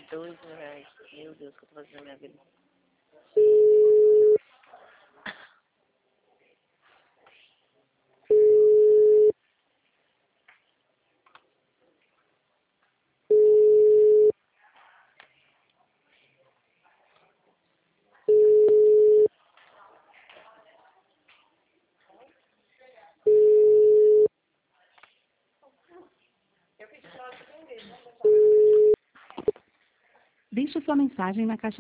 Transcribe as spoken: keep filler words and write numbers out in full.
Dois mil reais. Meu Deus, o que eu tô fazendo na minha vida? Deixe sua mensagem na caixa